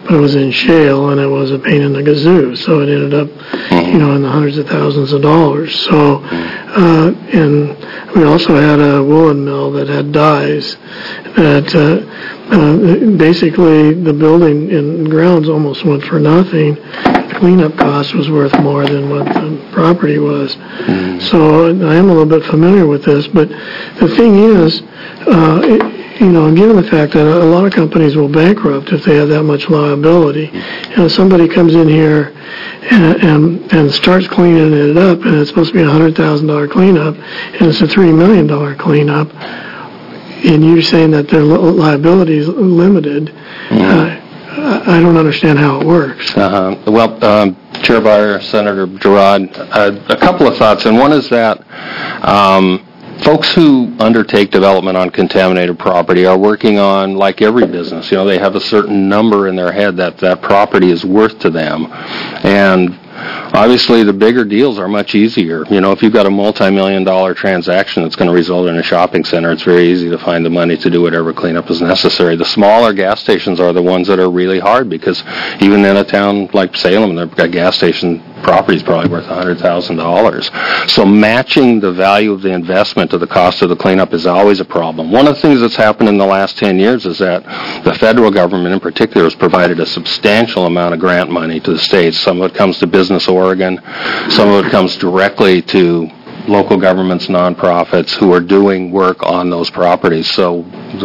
but it was in shale, and it was a pain in the gazoo, so it ended up, in the hundreds of thousands of dollars. So, and we also had a woolen mill that had dyes that basically the building and grounds almost went for nothing. The cleanup cost was worth more than what the property was. So I am a little bit familiar with this, but the thing is, given the fact that a lot of companies will bankrupt if they have that much liability, if somebody comes in here and starts cleaning it up, and it's supposed to be a $100,000 cleanup, and it's a $3 million cleanup, and you're saying that their liability is limited, I don't understand how it works. Well, Chair Byer, Senator Girard, a couple of thoughts, and one is that folks who undertake development on contaminated property are working on, like every business, they have a certain number in their head that that property is worth to them. And obviously, the bigger deals are much easier. If you've got a multi-million-dollar transaction that's going to result in a shopping center, it's very easy to find the money to do whatever cleanup is necessary. The smaller gas stations are the ones that are really hard, because even in a town like Salem, a gas station property is probably worth $100,000. So matching the value of the investment to the cost of the cleanup is always a problem. One of the things that's happened in the last 10 years is that the federal government in particular has provided a substantial amount of grant money to the states. Some of it comes to Business Oregon. Some of it comes directly to local governments, nonprofits who are doing work on those properties. So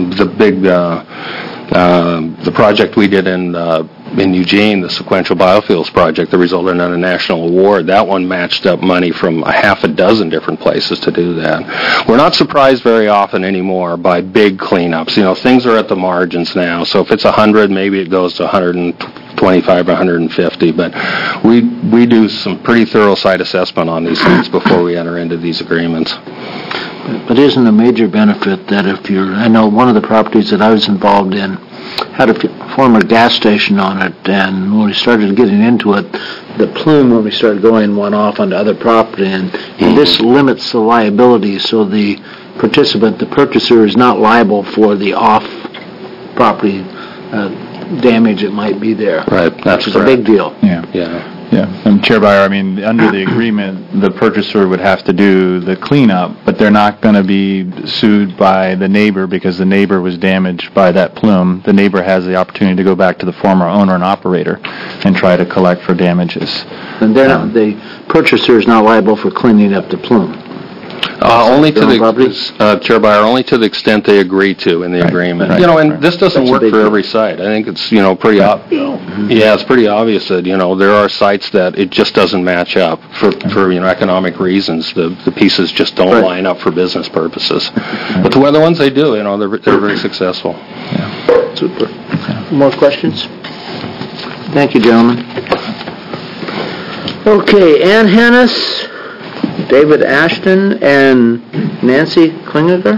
the project we did in Eugene, the Sequential Biofuels Project, that resulted in a national award, that one matched up money from a half a dozen different places to do that. We're not surprised very often anymore by big cleanups. Things are at the margins now. So if it's 100, maybe it goes to 125 or 150. But we do some pretty thorough site assessment on these things before we enter into these agreements. But isn't a major benefit that I know one of the properties that I was involved in had a former gas station on it, and when we started getting into it, the plume, when we started going, went off onto other property, and this limits the liability, so the participant, the purchaser, is not liable for the off-property damage that might be there. Right, that's a big deal. Yeah. And Chair Byer, under the agreement, the purchaser would have to do the cleanup, but they're not going to be sued by the neighbor because the neighbor was damaged by that plume. The neighbor has the opportunity to go back to the former owner and operator and try to collect for damages. And the purchaser is not liable for cleaning up the plume. Only to the Chair Byer, only to the extent they agree to in the agreement. And this doesn't work for every site. I think it's pretty obvious. Yeah, it's pretty obvious that there are sites that it just doesn't match up for economic reasons. The pieces just don't line up for business purposes. But the other ones they do. They're very successful. Yeah. Super. More questions? Thank you, gentlemen. Okay, Ann Hennis, David Ashton, and Nancy Klingiger.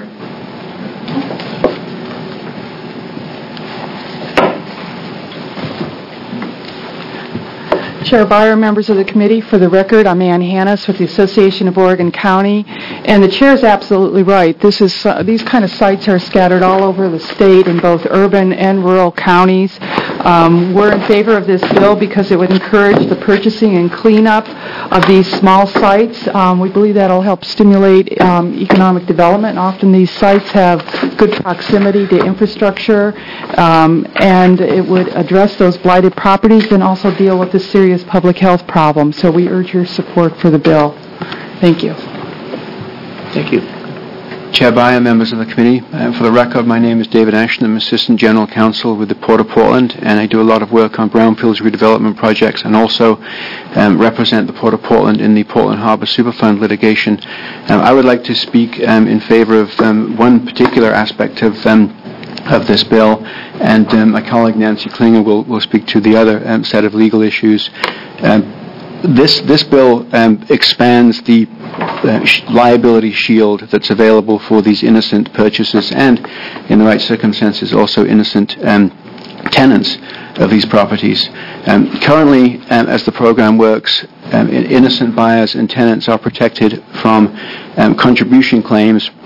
Chair Byer, members of the committee, for the record, I'm Ann Hannis with the Association of Oregon County, and the chair is absolutely right. These kind of sites are scattered all over the state in both urban and rural counties. We're in favor of this bill because it would encourage the purchasing and cleanup of these small sites. We believe that will help stimulate economic development. Often these sites have good proximity to infrastructure, and it would address those blighted properties and also deal with the serious public health problem. So we urge your support for the bill. Thank you. Thank you. Chair Byer, members of the committee, for the record, my name is David Ashton. I'm Assistant General Counsel with the Port of Portland, and I do a lot of work on brownfields redevelopment projects and also represent the Port of Portland in the Portland Harbor Superfund litigation. I would like to speak in favor of one particular aspect of this bill, and my colleague Nancy Klinger will speak to the other set of legal issues. This bill expands the liability shield that's available for these innocent purchasers and, in the right circumstances, also innocent tenants of these properties. Currently, as the program works, innocent buyers and tenants are protected from contribution claims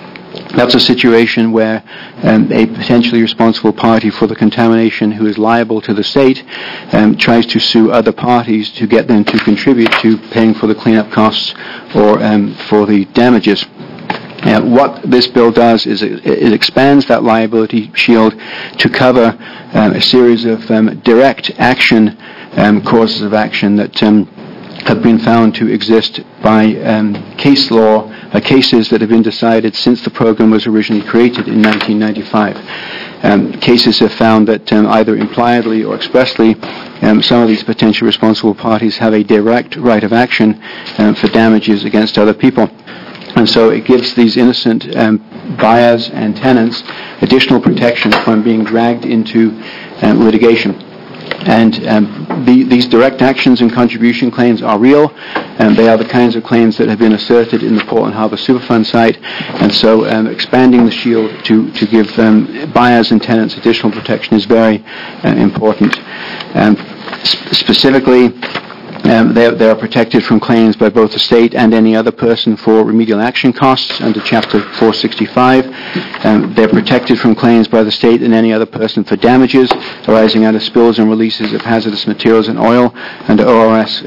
That's a situation where a potentially responsible party for the contamination who is liable to the state tries to sue other parties to get them to contribute to paying for the cleanup costs or for the damages. What this bill does is it expands that liability shield to cover a series of direct action causes of action that have been found to exist by case law, cases that have been decided since the program was originally created in 1995. Cases have found that either impliedly or expressly, some of these potential responsible parties have a direct right of action for damages against other people. And so it gives these innocent buyers and tenants additional protection from being dragged into litigation. And these direct actions and contribution claims are real, and they are the kinds of claims that have been asserted in the Portland Harbor Superfund site. And so expanding the shield to give buyers and tenants additional protection is very important. Specifically, they are protected from claims by both the state and any other person for remedial action costs under Chapter 465. They're protected from claims by the state and any other person for damages arising out of spills and releases of hazardous materials and oil under ORS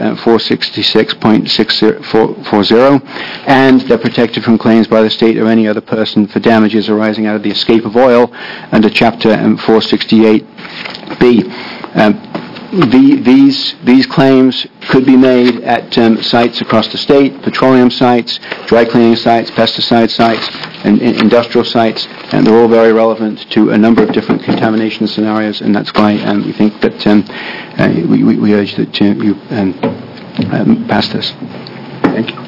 466.640. And they're protected from claims by the state or any other person for damages arising out of the escape of oil under Chapter 468B. These claims could be made at sites across the state, petroleum sites, dry cleaning sites, pesticide sites, and industrial sites, and they're all very relevant to a number of different contamination scenarios, and that's why we think that we urge that you pass this. Thank you.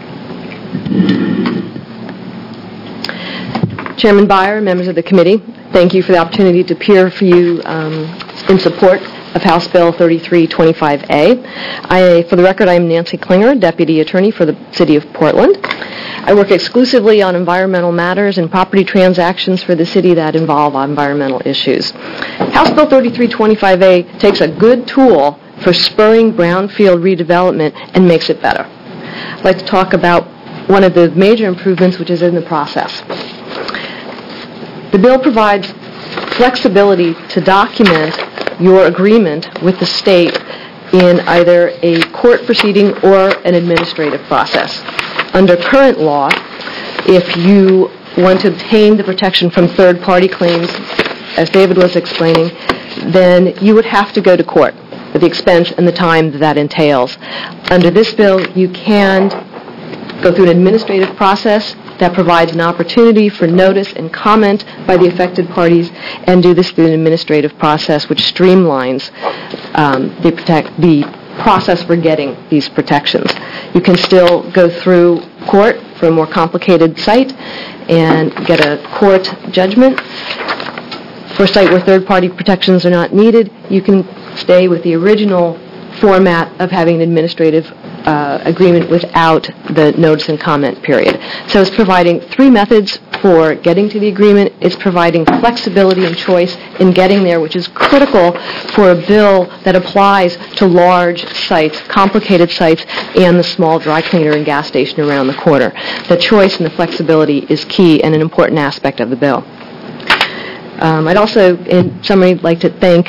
Chairman Beyer, members of the committee, thank you for the opportunity to appear for you in support of House Bill 3325A. For the record, I am Nancy Klinger, Deputy Attorney for the City of Portland. I work exclusively on environmental matters and property transactions for the city that involve environmental issues. House Bill 3325A takes a good tool for spurring brownfield redevelopment and makes it better. I'd like to talk about one of the major improvements, which is in the process. The bill provides flexibility to document your agreement with the state in either a court proceeding or an administrative process. Under current law, if you want to obtain the protection from third-party claims, as David was explaining, then you would have to go to court at the expense and the time that entails. Under this bill, you can go through an administrative process that provides an opportunity for notice and comment by the affected parties, and do this through an administrative process which streamlines the process for getting these protections. You can still go through court for a more complicated site and get a court judgment. For a site where third-party protections are not needed, you can stay with the original format of having an administrative agreement without the notice and comment period. So it's providing three methods for getting to the agreement. It's providing flexibility and choice in getting there, which is critical for a bill that applies to large sites, complicated sites, and the small dry cleaner and gas station around the corner. The choice and the flexibility is key and an important aspect of the bill. I'd also, in summary, like to thank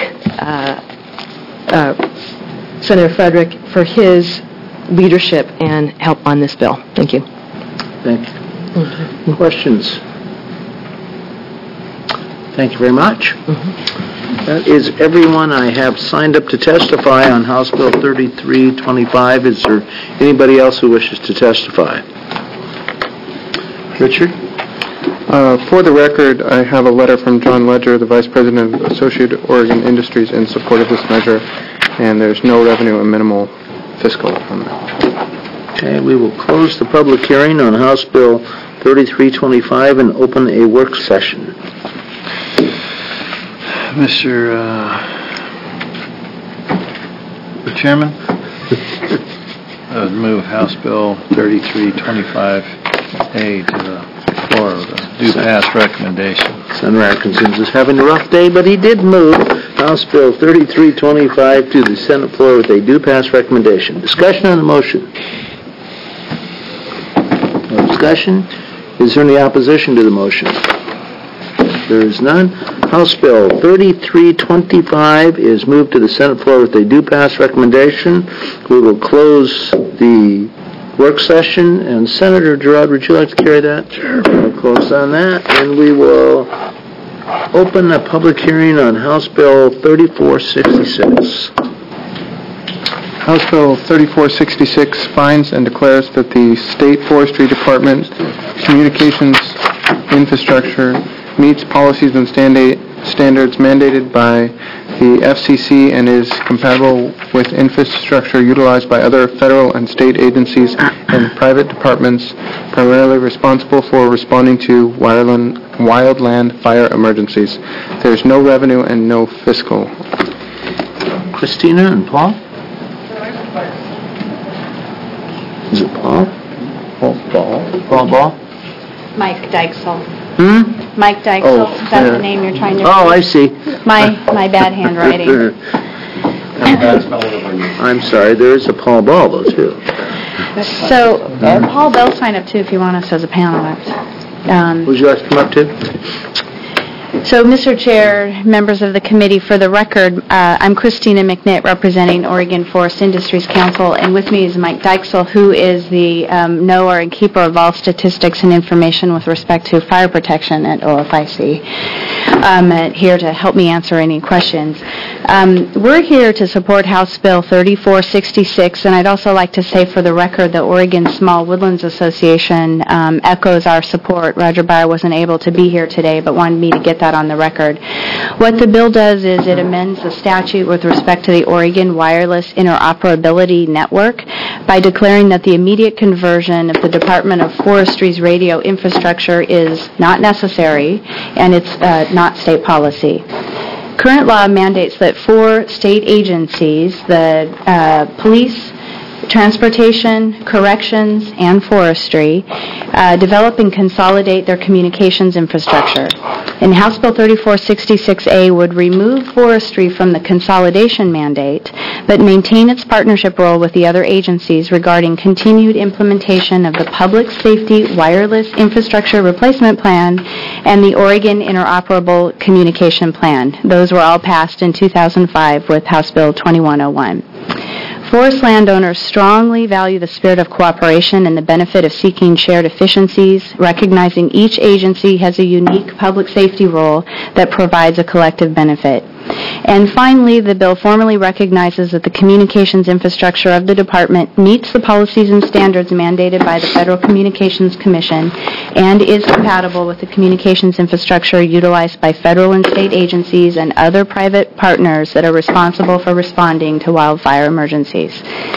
Senator Frederick for his leadership and help on this bill. Thank you. Thank you. Questions? Thank you very much. That is everyone I have signed up to testify on House Bill 3325. Is there anybody else who wishes to testify? Richard? For the record, I have a letter from John Ledger, the Vice President of Associated Oregon Industries, in support of this measure, and there's no revenue and minimal fiscal from that. Okay, we will close the public hearing on House Bill 3325 and open a work session. Mr. Chairman, I would move House Bill 3325A to the floor with a due pass recommendation. Senator Atkinson is having a rough day, but he did move House Bill 3325 to the Senate floor with a due pass recommendation. Discussion on the motion. No discussion. Is there any opposition to the motion? There is none. House Bill 3325 is moved to the Senate floor with a due pass recommendation. We will close the work session, and Senator Girard, would you like to carry that? Sure. We'll close on that, and we will open a public hearing on House Bill 3466. House Bill 3466 finds and declares that the State Forestry Department communications infrastructure meets policies and standards mandated by the FCC and is compatible with infrastructure utilized by other federal and state agencies and private departments primarily responsible for responding to wildland fire emergencies. There is no revenue and no fiscal. Christina and Paul? Is it Paul? Paul Ball? Mike Dykesel. Mike Dykesel. Is that the name you're trying to... Oh, I see. My bad handwriting. I'm sorry, there is a Paul Ball, though, too. So, Paul Bell signed up, too, if you want us as a panelist. Would you like to come up, too? So, Mr. Chair, members of the committee, for the record, I'm Christina McNitt, representing Oregon Forest Industries Council, and with me is Mike Dykesel, who is the knower and keeper of all statistics and information with respect to fire protection at OFIC, here to help me answer any questions. We're here to support House Bill 3466, and I'd also like to say for the record the Oregon Small Woodlands Association echoes our support. Roger Byer wasn't able to be here today, but wanted me to get that on the record. What the bill does is it amends the statute with respect to the Oregon Wireless Interoperability Network by declaring that the immediate conversion of the Department of Forestry's radio infrastructure is not necessary and it's not state policy. Current law mandates that 4 state agencies, the police, transportation, corrections, and forestry, develop and consolidate their communications infrastructure. And House Bill 3466A would remove forestry from the consolidation mandate, but maintain its partnership role with the other agencies regarding continued implementation of the Public Safety Wireless Infrastructure Replacement Plan and the Oregon Interoperable Communication Plan. Those were all passed in 2005 with House Bill 2101. Forest landowners strongly value the spirit of cooperation and the benefit of seeking shared efficiencies, recognizing each agency has a unique public safety role that provides a collective benefit. And finally, the bill formally recognizes that the communications infrastructure of the department meets the policies and standards mandated by the Federal Communications Commission and is compatible with the communications infrastructure utilized by federal and state agencies and other private partners that are responsible for responding to wildfire emergencies.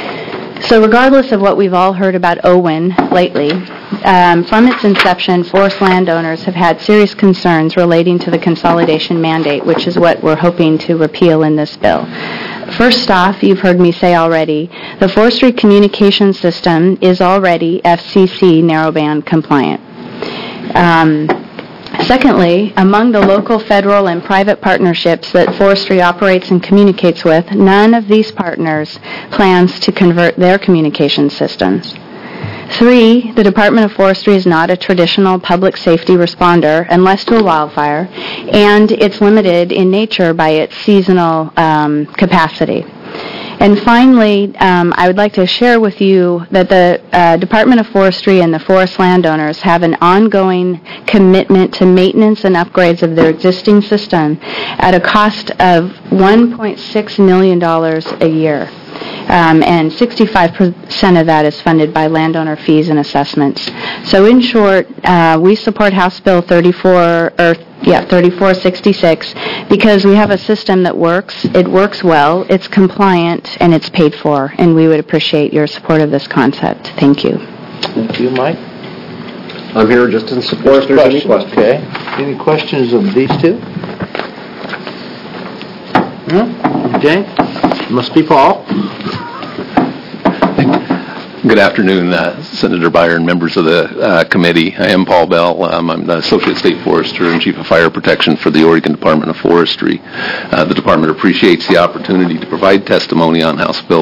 So regardless of what we've all heard about OWIN lately, from its inception, forest landowners have had serious concerns relating to the consolidation mandate, which is what we're hoping to repeal in this bill. First off, you've heard me say already, the forestry communication system is already FCC narrowband compliant. Secondly, among the local, federal, and private partnerships that forestry operates and communicates with, none of these partners plans to convert their communication systems. 3, the Department of Forestry is not a traditional public safety responder unless to a wildfire, and it's limited in nature by its seasonal capacity. And finally, I would like to share with you that the Department of Forestry and the forest landowners have an ongoing commitment to maintenance and upgrades of their existing system at a cost of $1.6 million a year. And 65% of that is funded by landowner fees and assessments. So in short, we support House Bill 3466 because we have a system that works, it works well, it's compliant, and it's paid for, and we would appreciate your support of this concept. Thank you. Thank you, Mike. I'm here just in support if there's any questions. Okay. Any questions of these two? No? Okay. Must be Paul. Good afternoon, Senator Byer and members of the committee. I am Paul Bell. I'm the Associate State Forester and Chief of Fire Protection for the Oregon Department of Forestry. The department appreciates the opportunity to provide testimony on House Bill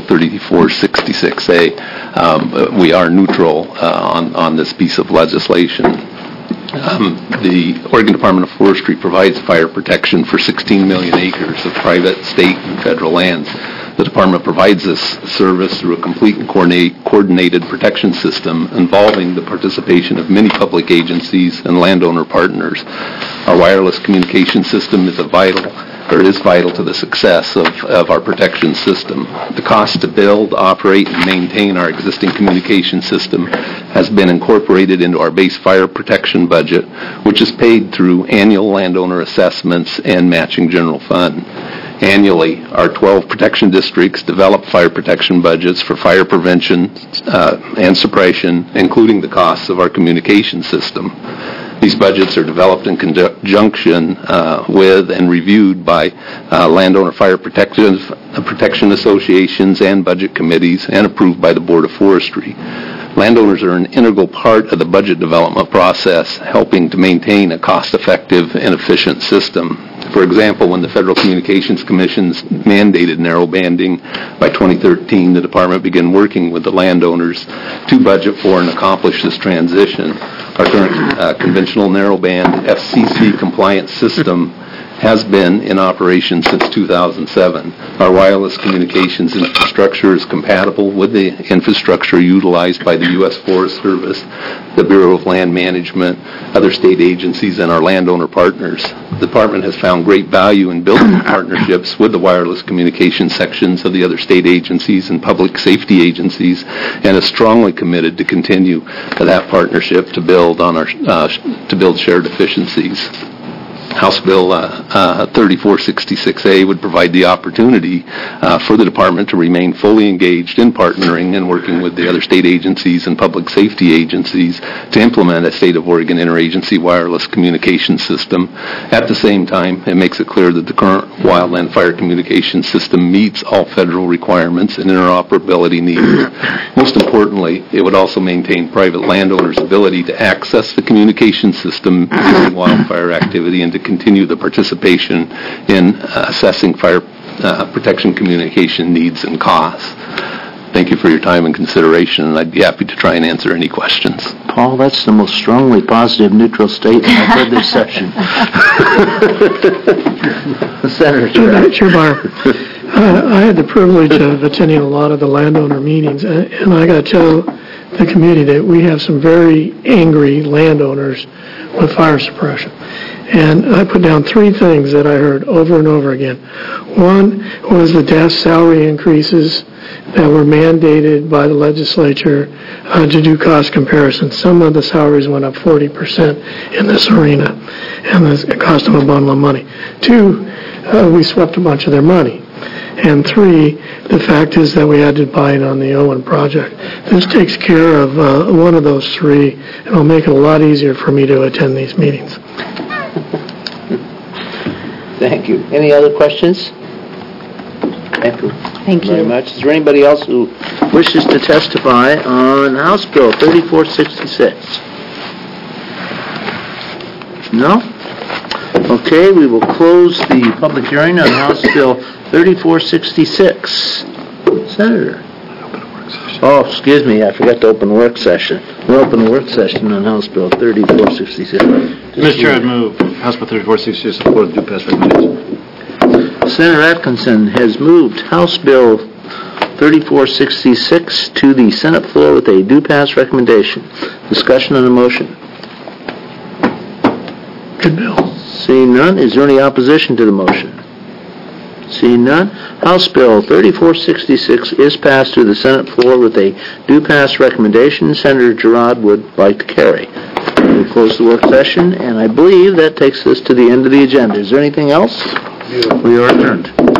3466A. We are neutral on this piece of legislation. The Oregon Department of Forestry provides fire protection for 16 million acres of private, state, and federal lands. The department provides this service through a complete and coordinated protection system involving the participation of many public agencies and landowner partners. Our wireless communication system is vital to the success of our protection system. The cost to build, operate, and maintain our existing communication system has been incorporated into our base fire protection budget, which is paid through annual landowner assessments and matching general fund. Annually, our 12 protection districts develop fire protection budgets for fire prevention and suppression, including the costs of our communication system. These budgets are developed in conjunction with and reviewed by landowner fire protection associations and budget committees and approved by the Board of Forestry. Landowners are an integral part of the budget development process, helping to maintain a cost-effective and efficient system. For example, when the Federal Communications Commission mandated narrowbanding by 2013, the department began working with the landowners to budget for and accomplish this transition. Our current conventional narrowband FCC compliance system has been in operation since 2007. Our wireless communications infrastructure is compatible with the infrastructure utilized by the U.S. Forest Service, the Bureau of Land Management, other state agencies, and our landowner partners. The department has found great value in building partnerships with the wireless communication sections of the other state agencies and public safety agencies, and is strongly committed to continue that partnership to build shared efficiencies. House Bill 3466A would provide the opportunity for the department to remain fully engaged in partnering and working with the other state agencies and public safety agencies to implement a state of Oregon interagency wireless communication system. At the same time, it makes it clear that the current wildland fire communication system meets all federal requirements and interoperability needs. Most importantly, it would also maintain private landowners' ability to access the communication system during wildfire activity and to continue the participation in assessing fire protection communication needs and costs. Thank you for your time and consideration, and I'd be happy to try and answer any questions. Paul, that's the most strongly positive, neutral statement I've heard this session. Senator Chair Byer, I had the privilege of attending a lot of the landowner meetings, and I got to tell the committee that we have some very angry landowners with fire suppression. And I put down three things that I heard over and over again. One was the DAS salary increases that were mandated by the legislature to do cost comparisons. Some of the salaries went up 40% in this arena, and it cost them a bundle of money. Two, we swept a bunch of their money. And three, the fact is that we had to buy it on the Owen project. This takes care of one of those three, and it'll make it a lot easier for me to attend these meetings. Thank you. Any other questions? Thank you very much. Is there anybody else who wishes to testify on House Bill 3466? No? Okay, we will close the public hearing on House Bill 3466. Senator. Oh, excuse me, I forgot to open work session. We'll open the work session on House Bill 3466. Mr. Chair, I'd move House Bill 3466 support due pass recommendation. Senator Atkinson has moved House Bill 3466 to the Senate floor with a due pass recommendation. Discussion on the motion. Good bill. Seeing none, is there any opposition to the motion? Seeing none, House Bill 3466 is passed to the Senate floor with a due pass recommendation Senator Girard would like to carry. We'll close the work session, and I believe that takes us to the end of the agenda. Is there anything else? We are adjourned.